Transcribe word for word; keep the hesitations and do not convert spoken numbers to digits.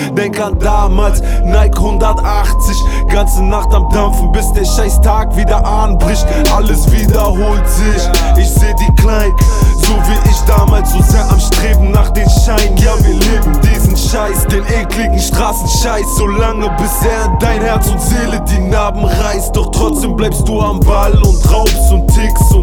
denk an damals, Nike hundertachtzig. Ganze Nacht am Dampfen, bis der scheiß Tag wieder anbricht. Alles wiederholt sich, ich seh die Kleinen, so wie ich damals, so sehr am Streben nach den Schein. Ja, wir leben diesen Scheiß, den ekligen Straßenscheiß, so lange bis er in dein Herz und Seele die Narben reißt. Doch trotzdem bleibst du am Ball und raubst und tickst